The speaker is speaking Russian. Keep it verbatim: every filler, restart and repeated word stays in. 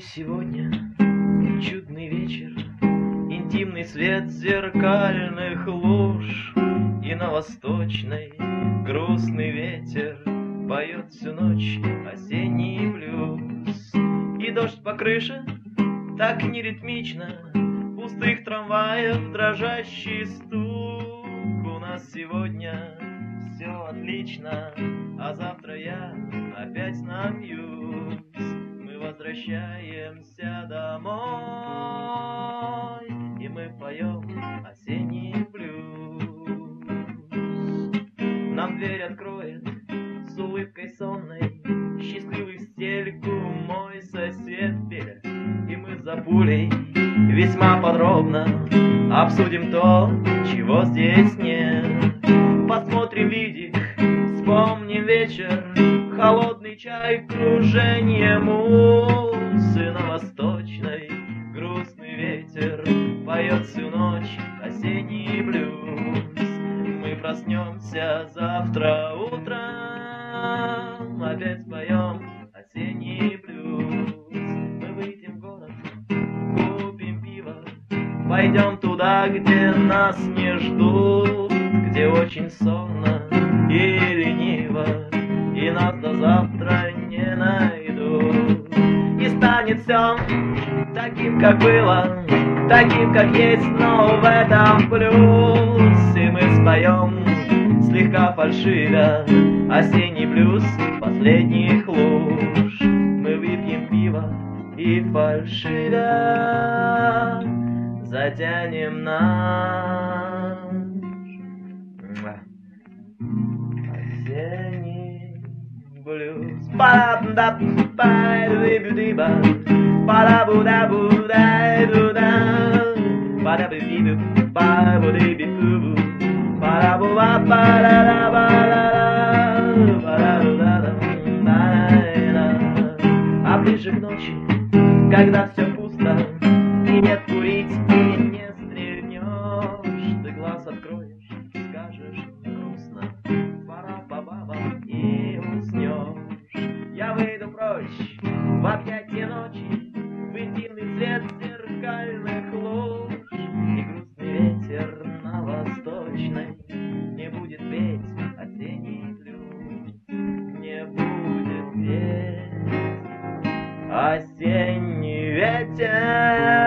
сегодня чудный вечер, интимный свет зеркальных луж, и на восточной грустный ветер поет всю ночь осенний блюз. И дождь по крыше так неритмично, пустых трамваев дрожащий стук. У нас сегодня все отлично, а завтра я опять напьюсь. Мы возвращаемся домой, и мы поем осенний блюз. Нам дверь откроет с улыбкой сонной счастливый в стельку мой сосед Петя, и мы за пулей весьма подробно обсудим то, чего здесь нет. Посмотрим видик, вспомним вечер, холодный чай, круженье мус, и на восточной грустный ветер поет всю ночь осенний блюз. Мы проснемся завтра утром, опять споем осенний блюз. Мы выйдем в город, купим пиво, пойдем туда, где нас не ждут, где очень сонно и лениво, и нас до завтра не найдут. И станет все таким, как было, таким, как есть, но в этом плюс. И мы споем, слегка фальшивя, осенний блюз последних луж. Мы выпьем пиво и фальшивя затянем наш осенний блюз. Па-да-ба-ба-ба-да-ба-да-ба, па-да-бу-да-бу-да-бу-да, па-да-бу-ди-бу-ба-бу-ди-бу-бу, па-да-бу-ба-ба-да-да-ба-да-да-да-да-да. А ближе к ночи, когда все пусто и нет курить, и не стрельнешь, ты глаз откроешь, скажешь грустно, пора по бабам и уснешь. Я выйду прочь в объятия ночи, в интимный свет зеркальных луж, и грустный ветер на восточной не будет петь осенний блюз, не будет петь осенний ветер.